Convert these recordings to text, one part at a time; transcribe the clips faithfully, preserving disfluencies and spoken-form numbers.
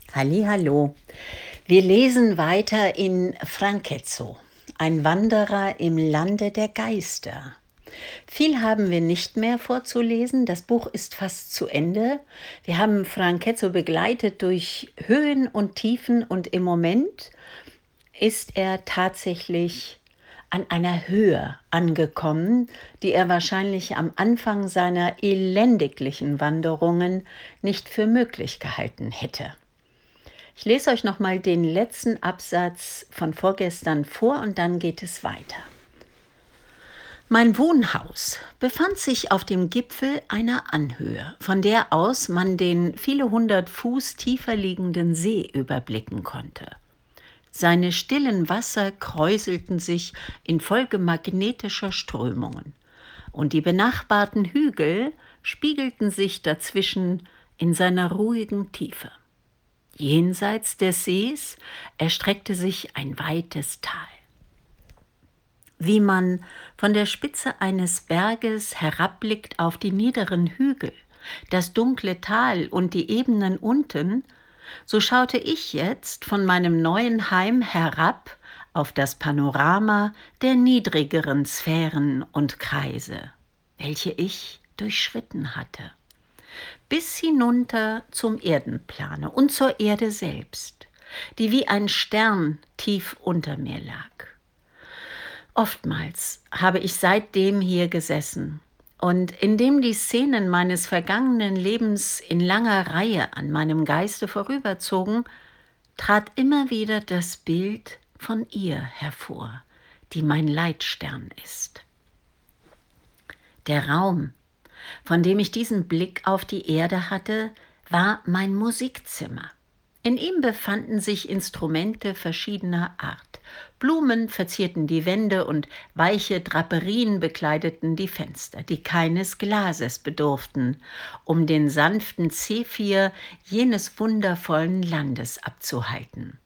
Hallihallo. Wir lesen weiter in Francezzo, ein Wanderer im Lande der Geister. Viel haben wir nicht mehr vorzulesen. Das Buch ist fast zu Ende. Wir haben Francezzo begleitet durch Höhen und Tiefen und im Moment ist er tatsächlich an einer Höhe angekommen, die er wahrscheinlich am Anfang seiner elendiglichen Wanderungen nicht für möglich gehalten hätte. Ich lese euch noch mal den letzten Absatz von vorgestern vor und dann geht es weiter. Mein Wohnhaus befand sich auf dem Gipfel einer Anhöhe, von der aus man den viele hundert Fuß tiefer liegenden See überblicken konnte. Seine stillen Wasser kräuselten sich infolge magnetischer Strömungen, und die benachbarten Hügel spiegelten sich dazwischen in seiner ruhigen Tiefe. Jenseits des Sees erstreckte sich ein weites Tal. Wie man von der Spitze eines Berges herabblickt auf die niederen Hügel, das dunkle Tal und die Ebenen unten, so schaute ich jetzt von meinem neuen Heim herab auf das Panorama der niedrigeren Sphären und Kreise, welche ich durchschritten hatte, bis hinunter zum Erdenplane und zur Erde selbst, die wie ein Stern tief unter mir lag. Oftmals habe ich seitdem hier gesessen, und indem die Szenen meines vergangenen Lebens in langer Reihe an meinem Geiste vorüberzogen, trat immer wieder das Bild von ihr hervor, die mein Leitstern ist. Der Raum, von dem ich diesen Blick auf die Erde hatte, war mein Musikzimmer. In ihm befanden sich Instrumente verschiedener Art. Blumen verzierten die Wände und weiche Draperien bekleideten die Fenster, die keines Glases bedurften, um den sanften Zephyr jenes wundervollen Landes abzuhalten.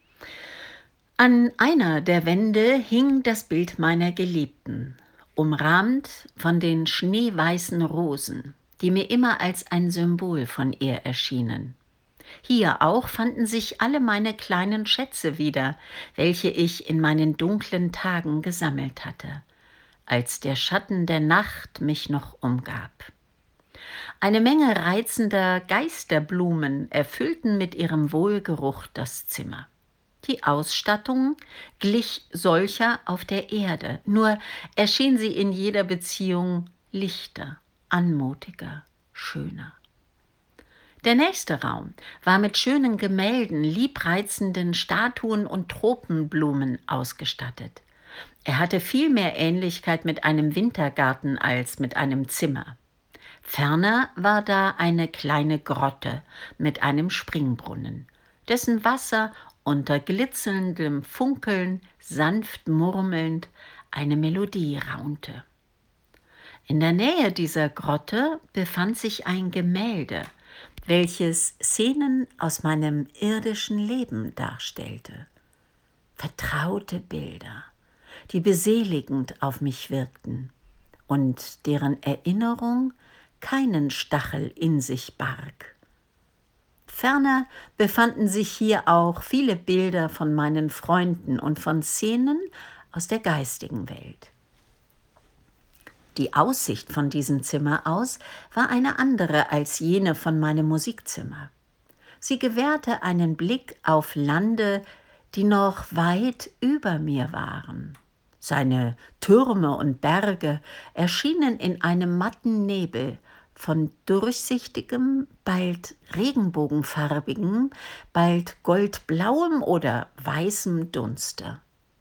An einer der Wände hing das Bild meiner Geliebten, umrahmt von den schneeweißen Rosen, die mir immer als ein Symbol von ihr erschienen. Hier auch fanden sich alle meine kleinen Schätze wieder, welche ich in meinen dunklen Tagen gesammelt hatte, als der Schatten der Nacht mich noch umgab. Eine Menge reizender Geisterblumen erfüllten mit ihrem Wohlgeruch das Zimmer. Die Ausstattung glich solcher auf der Erde, nur erschien sie in jeder Beziehung lichter, anmutiger, schöner. Der nächste Raum war mit schönen Gemälden, liebreizenden Statuen und Tropenblumen ausgestattet. Er hatte viel mehr Ähnlichkeit mit einem Wintergarten als mit einem Zimmer. Ferner war da eine kleine Grotte mit einem Springbrunnen, dessen Wasser unter glitzerndem Funkeln, sanft murmelnd, eine Melodie raunte. In der Nähe dieser Grotte befand sich ein Gemälde, welches Szenen aus meinem irdischen Leben darstellte. Vertraute Bilder, die beseligend auf mich wirkten und deren Erinnerung keinen Stachel in sich barg. Ferner befanden sich hier auch viele Bilder von meinen Freunden und von Szenen aus der geistigen Welt. Die Aussicht von diesem Zimmer aus war eine andere als jene von meinem Musikzimmer. Sie gewährte einen Blick auf Lande, die noch weit über mir waren. Seine Türme und Berge erschienen in einem matten Nebel von durchsichtigem, bald regenbogenfarbigem, bald goldblauem oder weißem Dunste.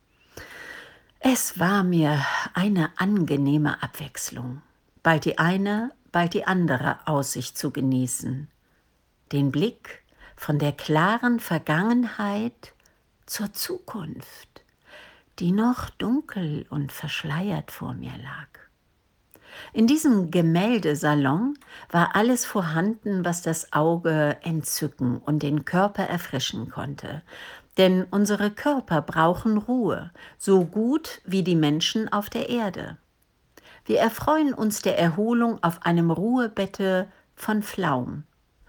Es war mir eine angenehme Abwechslung, bald die eine, bald die andere Aussicht zu genießen. Den Blick von der klaren Vergangenheit zur Zukunft, die noch dunkel und verschleiert vor mir lag. In diesem Gemäldesalon war alles vorhanden, was das Auge entzücken und den Körper erfrischen konnte. Denn unsere Körper brauchen Ruhe, so gut wie die Menschen auf der Erde. Wir erfreuen uns der Erholung auf einem Ruhebette von Flaum.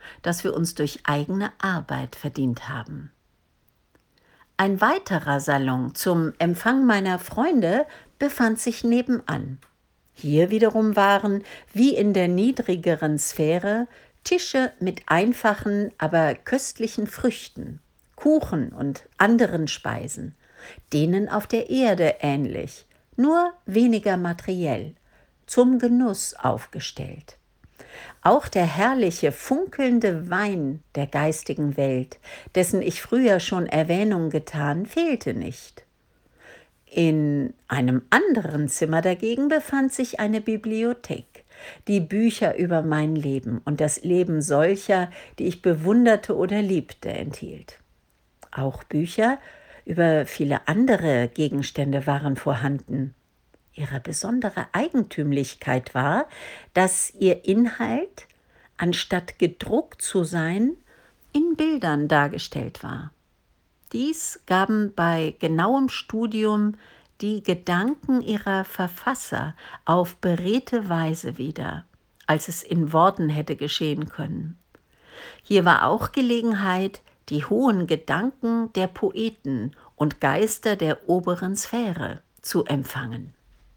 das wir uns durch eigene Arbeit verdient haben. Ein weiterer Salon zum Empfang meiner Freunde befand sich nebenan. Hier wiederum waren, wie in der niedrigeren Sphäre, Tische mit einfachen, aber köstlichen Früchten, Kuchen und anderen Speisen, denen auf der Erde ähnlich, nur weniger materiell, zum Genuss aufgestellt. Auch der herrliche, funkelnde Wein der geistigen Welt, dessen ich früher schon Erwähnung getan, fehlte nicht. In einem anderen Zimmer dagegen befand sich eine Bibliothek, die Bücher über mein Leben und das Leben solcher, die ich bewunderte oder liebte, enthielt. Auch Bücher über viele andere Gegenstände waren vorhanden. Ihre besondere Eigentümlichkeit war, dass ihr Inhalt, anstatt gedruckt zu sein, in Bildern dargestellt war. Dies gaben bei genauem Studium die Gedanken ihrer Verfasser auf beredte Weise wieder, als es in Worten hätte geschehen können. Hier war auch Gelegenheit, die hohen Gedanken der Poeten und Geister der oberen Sphäre zu empfangen.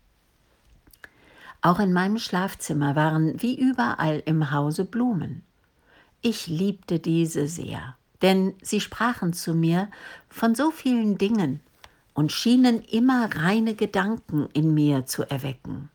Auch in meinem Schlafzimmer waren wie überall im Hause Blumen. Ich liebte diese sehr, denn sie sprachen zu mir von so vielen Dingen und schienen immer reine Gedanken in mir zu erwecken.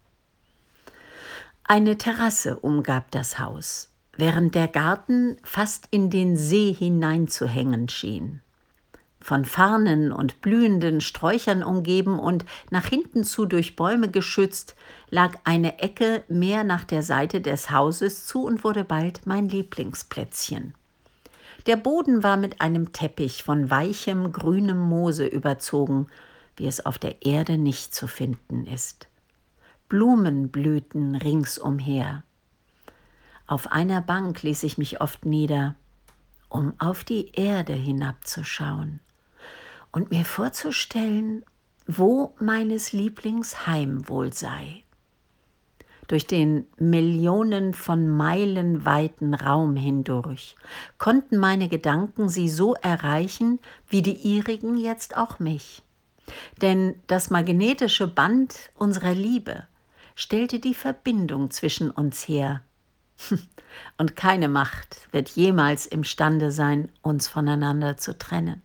Eine Terrasse umgab das Haus, während der Garten fast in den See hineinzuhängen schien. Von Farnen und blühenden Sträuchern umgeben und nach hinten zu durch Bäume geschützt, lag eine Ecke mehr nach der Seite des Hauses zu und wurde bald mein Lieblingsplätzchen. Der Boden war mit einem Teppich von weichem, grünem Moose überzogen, wie es auf der Erde nicht zu finden ist. Blumen blühten ringsumher. Auf einer Bank ließ ich mich oft nieder, um auf die Erde hinabzuschauen und mir vorzustellen, wo meines Lieblings Heim wohl sei. Durch den Millionen von Meilen weiten Raum hindurch konnten meine Gedanken sie so erreichen, wie die ihrigen jetzt auch mich. Denn das magnetische Band unserer Liebe stellte die Verbindung zwischen uns her. Und keine Macht wird jemals imstande sein, uns voneinander zu trennen.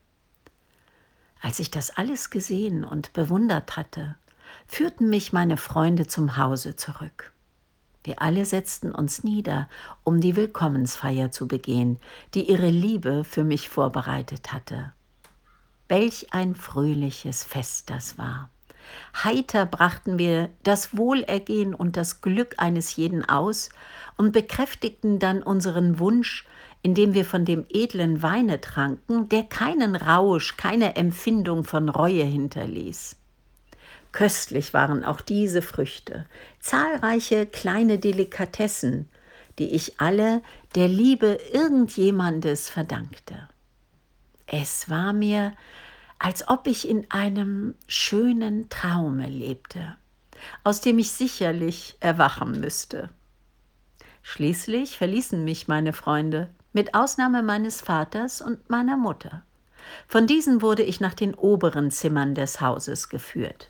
Als ich das alles gesehen und bewundert hatte, führten mich meine Freunde zum Hause zurück. Wir alle setzten uns nieder, um die Willkommensfeier zu begehen, die ihre Liebe für mich vorbereitet hatte. Welch ein fröhliches Fest das war! Heiter brachten wir das Wohlergehen und das Glück eines jeden aus und bekräftigten dann unseren Wunsch, indem wir von dem edlen Weine tranken, der keinen Rausch, keine Empfindung von Reue hinterließ. Köstlich waren auch diese Früchte, zahlreiche kleine Delikatessen, die ich alle der Liebe irgendjemandes verdankte. Es war mir, als ob ich in einem schönen Traume lebte, aus dem ich sicherlich erwachen müsste. Schließlich verließen mich meine Freunde, mit Ausnahme meines Vaters und meiner Mutter. Von diesen wurde ich nach den oberen Zimmern des Hauses geführt.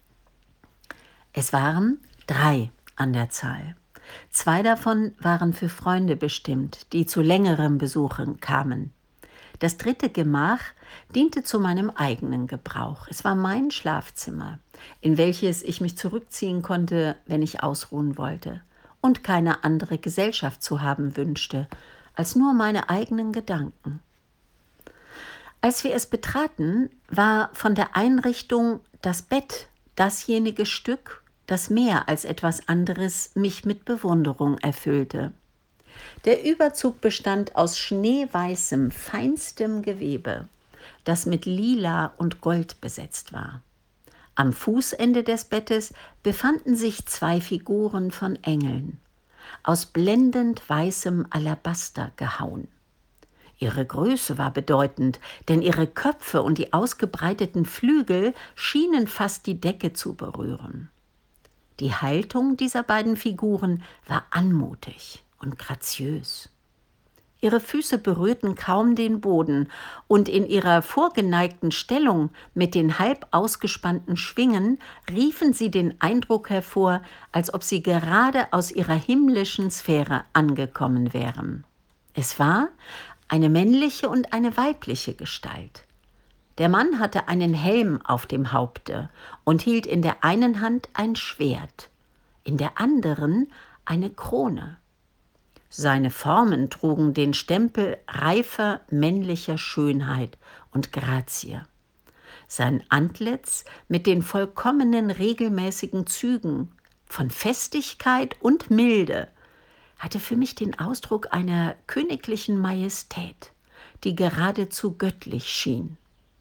Es waren drei an der Zahl. Zwei davon waren für Freunde bestimmt, die zu längeren Besuchen kamen. Das dritte Gemach diente zu meinem eigenen Gebrauch. Es war mein Schlafzimmer, in welches ich mich zurückziehen konnte, wenn ich ausruhen wollte und keine andere Gesellschaft zu haben wünschte, als nur meine eigenen Gedanken. Als wir es betraten, war von der Einrichtung das Bett dasjenige Stück, das mehr als etwas anderes mich mit Bewunderung erfüllte. Der Überzug bestand aus schneeweißem, feinstem Gewebe, das mit Lila und Gold besetzt war. Am Fußende des Bettes befanden sich zwei Figuren von Engeln, aus blendend weißem Alabaster gehauen. Ihre Größe war bedeutend, denn ihre Köpfe und die ausgebreiteten Flügel schienen fast die Decke zu berühren. Die Haltung dieser beiden Figuren war anmutig und graziös. Ihre Füße berührten kaum den Boden, und in ihrer vorgeneigten Stellung mit den halb ausgespannten Schwingen riefen sie den Eindruck hervor, als ob sie gerade aus ihrer himmlischen Sphäre angekommen wären. Es war eine männliche und eine weibliche Gestalt. Der Mann hatte einen Helm auf dem Haupte und hielt in der einen Hand ein Schwert, in der anderen eine Krone. Seine Formen trugen den Stempel reifer männlicher Schönheit und Grazie. Sein Antlitz mit den vollkommenen regelmäßigen Zügen von Festigkeit und Milde hatte für mich den Ausdruck einer königlichen Majestät, die geradezu göttlich schien.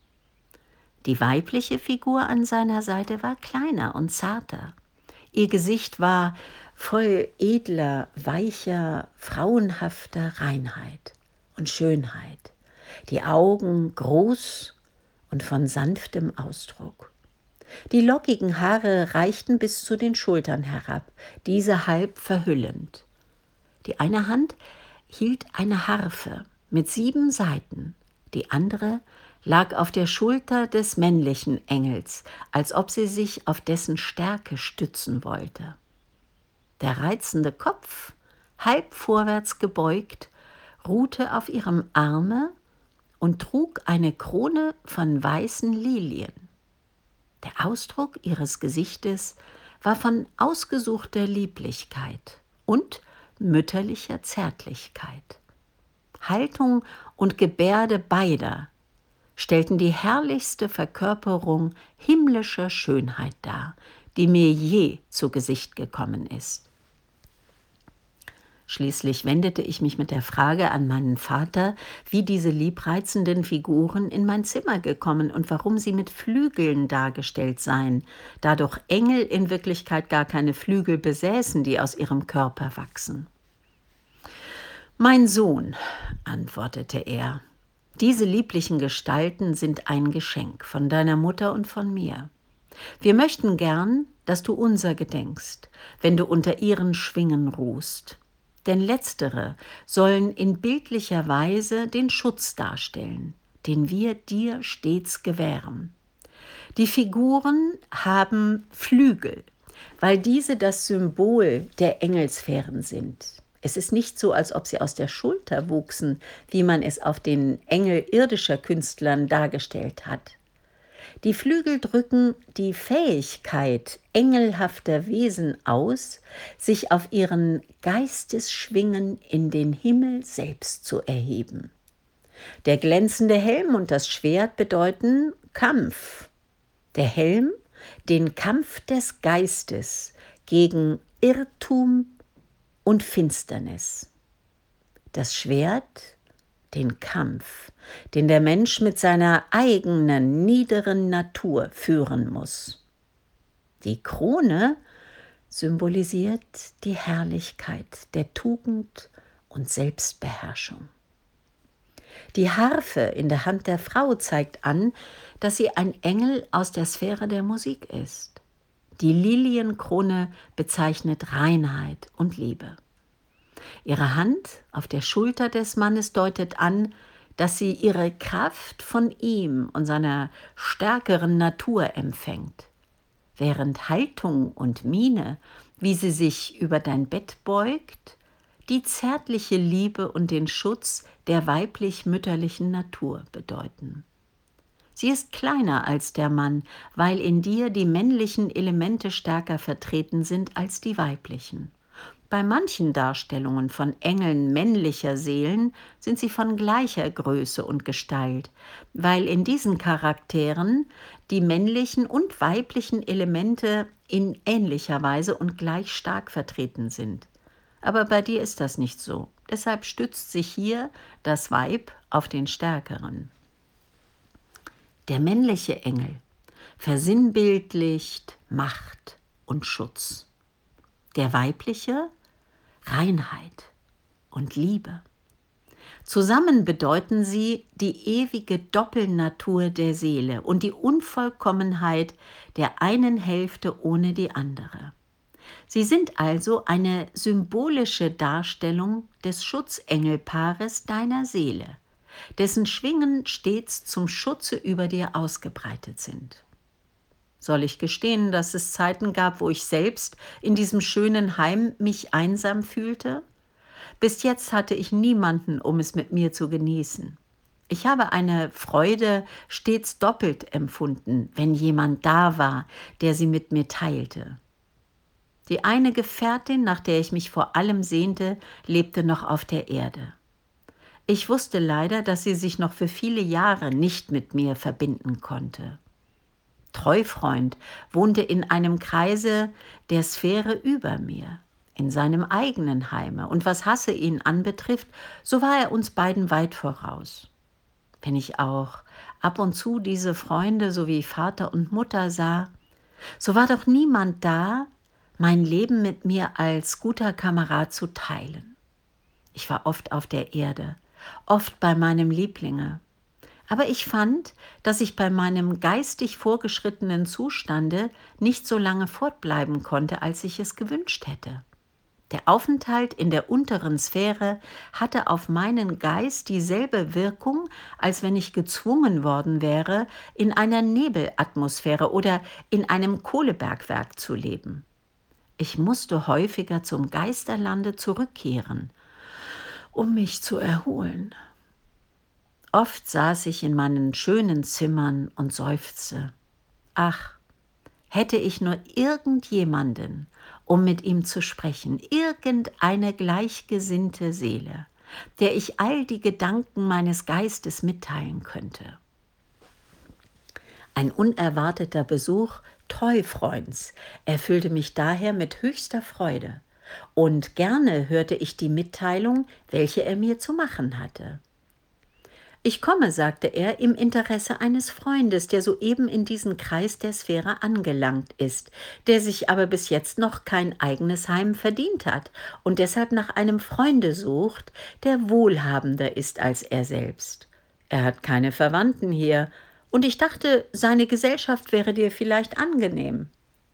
Die weibliche Figur an seiner Seite war kleiner und zarter. Ihr Gesicht war voll edler, weicher, frauenhafter Reinheit und Schönheit. Die Augen groß und von sanftem Ausdruck. Die lockigen Haare reichten bis zu den Schultern herab, diese halb verhüllend. Die eine Hand hielt eine Harfe mit sieben Saiten, die andere lag auf der Schulter des männlichen Engels, als ob sie sich auf dessen Stärke stützen wollte. Der reizende Kopf, halb vorwärts gebeugt, ruhte auf ihrem Arme und trug eine Krone von weißen Lilien. Der Ausdruck ihres Gesichtes war von ausgesuchter Lieblichkeit und mütterlicher Zärtlichkeit. Haltung und Gebärde beider stellten die herrlichste Verkörperung himmlischer Schönheit dar, die mir je zu Gesicht gekommen ist. Schließlich wendete ich mich mit der Frage an meinen Vater, wie diese liebreizenden Figuren in mein Zimmer gekommen und warum sie mit Flügeln dargestellt seien, da doch Engel in Wirklichkeit gar keine Flügel besäßen, die aus ihrem Körper wachsen. »Mein Sohn«, antwortete er, »diese lieblichen Gestalten sind ein Geschenk von deiner Mutter und von mir. Wir möchten gern, dass du unser gedenkst, wenn du unter ihren Schwingen ruhst. Denn letztere sollen in bildlicher Weise den Schutz darstellen, den wir dir stets gewähren. Die Figuren haben Flügel, weil diese das Symbol der Engelsphären sind. Es ist nicht so, als ob sie aus der Schulter wuchsen, wie man es auf den Engel irdischer Künstlern dargestellt hat. Die Flügel drücken die Fähigkeit engelhafter Wesen aus, sich auf ihren Geistesschwingen in den Himmel selbst zu erheben. Der glänzende Helm und das Schwert bedeuten Kampf. Der Helm, den Kampf des Geistes gegen Irrtum und Finsternis. Das Schwert, den Kampf, den der Mensch mit seiner eigenen niederen Natur führen muss. Die Krone symbolisiert die Herrlichkeit der Tugend und Selbstbeherrschung. Die Harfe in der Hand der Frau zeigt an, dass sie ein Engel aus der Sphäre der Musik ist. Die Lilienkrone bezeichnet Reinheit und Liebe. Ihre Hand auf der Schulter des Mannes deutet an, dass sie ihre Kraft von ihm und seiner stärkeren Natur empfängt, während Haltung und Miene, wie sie sich über dein Bett beugt, die zärtliche Liebe und den Schutz der weiblich-mütterlichen Natur bedeuten. Sie ist kleiner als der Mann, weil in dir die männlichen Elemente stärker vertreten sind als die weiblichen. Bei manchen Darstellungen von Engeln männlicher Seelen sind sie von gleicher Größe und Gestalt, weil in diesen Charakteren die männlichen und weiblichen Elemente in ähnlicher Weise und gleich stark vertreten sind. Aber bei dir ist das nicht so. Deshalb stützt sich hier das Weib auf den Stärkeren. Der männliche Engel versinnbildlicht Macht und Schutz. Der weibliche Reinheit und Liebe. Zusammen bedeuten sie die ewige Doppelnatur der Seele und die Unvollkommenheit der einen Hälfte ohne die andere. Sie sind also eine symbolische Darstellung des Schutzengelpaares deiner Seele, dessen Schwingen stets zum Schutze über dir ausgebreitet sind. Soll ich gestehen, dass es Zeiten gab, wo ich selbst in diesem schönen Heim mich einsam fühlte? Bis jetzt hatte ich niemanden, um es mit mir zu genießen. Ich habe eine Freude stets doppelt empfunden, wenn jemand da war, der sie mit mir teilte. Die eine Gefährtin, nach der ich mich vor allem sehnte, lebte noch auf der Erde. Ich wusste leider, dass sie sich noch für viele Jahre nicht mit mir verbinden konnte. Treufreund wohnte in einem Kreise der Sphäre über mir, in seinem eigenen Heime, und was Hasse ihn anbetrifft, so war er uns beiden weit voraus. Wenn ich auch ab und zu diese Freunde sowie Vater und Mutter sah, so war doch niemand da, mein Leben mit mir als guter Kamerad zu teilen. Ich war oft auf der Erde, oft bei meinem Lieblinge. Aber ich fand, dass ich bei meinem geistig vorgeschrittenen Zustande nicht so lange fortbleiben konnte, als ich es gewünscht hätte. Der Aufenthalt in der unteren Sphäre hatte auf meinen Geist dieselbe Wirkung, als wenn ich gezwungen worden wäre, in einer Nebelatmosphäre oder in einem Kohlebergwerk zu leben. Ich musste häufiger zum Geisterlande zurückkehren, um mich zu erholen. Oft saß ich in meinen schönen Zimmern und seufzte. Ach, hätte ich nur irgendjemanden, um mit ihm zu sprechen, irgendeine gleichgesinnte Seele, der ich all die Gedanken meines Geistes mitteilen könnte. Ein unerwarteter Besuch Treufreunds erfüllte mich daher mit höchster Freude, und gerne hörte ich die Mitteilung, welche er mir zu machen hatte. »Ich komme«, sagte er, »im Interesse eines Freundes, der soeben in diesen Kreis der Sphäre angelangt ist, der sich aber bis jetzt noch kein eigenes Heim verdient hat und deshalb nach einem Freunde sucht, der wohlhabender ist als er selbst. Er hat keine Verwandten hier, und ich dachte, seine Gesellschaft wäre dir vielleicht angenehm.«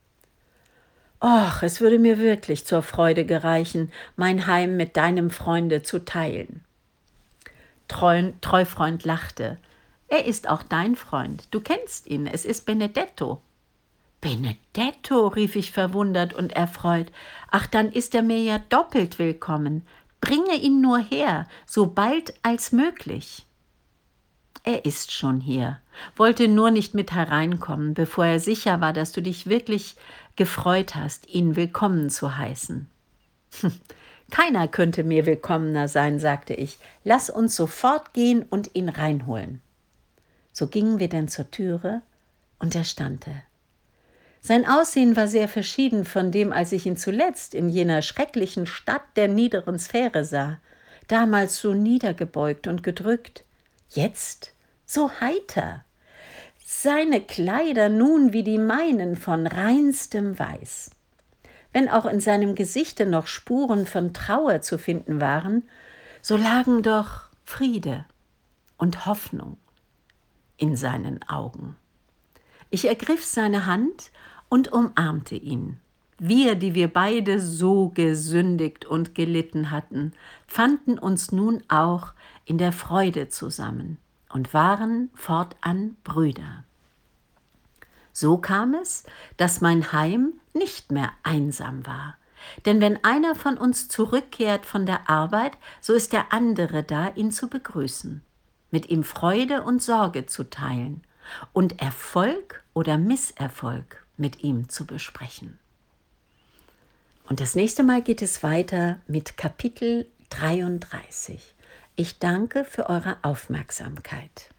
»Och, es würde mir wirklich zur Freude gereichen, mein Heim mit deinem Freunde zu teilen.« Treu, Treufreund lachte. »Er ist auch dein Freund. Du kennst ihn. Es ist Benedetto.« »Benedetto«, rief ich verwundert und erfreut. »Ach, dann ist er mir ja doppelt willkommen. Bringe ihn nur her, so bald als möglich.« »Er ist schon hier, wollte nur nicht mit hereinkommen, bevor er sicher war, dass du dich wirklich gefreut hast, ihn willkommen zu heißen.« »Keiner könnte mir willkommener sein«, sagte ich. »Lass uns sofort gehen und ihn reinholen.« So gingen wir denn zur Türe, und er stand da. Sein Aussehen war sehr verschieden von dem, als ich ihn zuletzt in jener schrecklichen Stadt der niederen Sphäre sah. Damals so niedergebeugt und gedrückt, jetzt so heiter. Seine Kleider nun wie die meinen von reinstem Weiß. Wenn auch in seinem Gesichte noch Spuren von Trauer zu finden waren, so lagen doch Friede und Hoffnung in seinen Augen. Ich ergriff seine Hand und umarmte ihn. Wir, die wir beide so gesündigt und gelitten hatten, fanden uns nun auch in der Freude zusammen und waren fortan Brüder. So kam es, dass mein Heim nicht mehr einsam war. Denn wenn einer von uns zurückkehrt von der Arbeit, so ist der andere da, ihn zu begrüßen, mit ihm Freude und Sorge zu teilen und Erfolg oder Misserfolg mit ihm zu besprechen. Und das nächste Mal geht es weiter mit Kapitel dreiunddreißig. Ich danke für eure Aufmerksamkeit.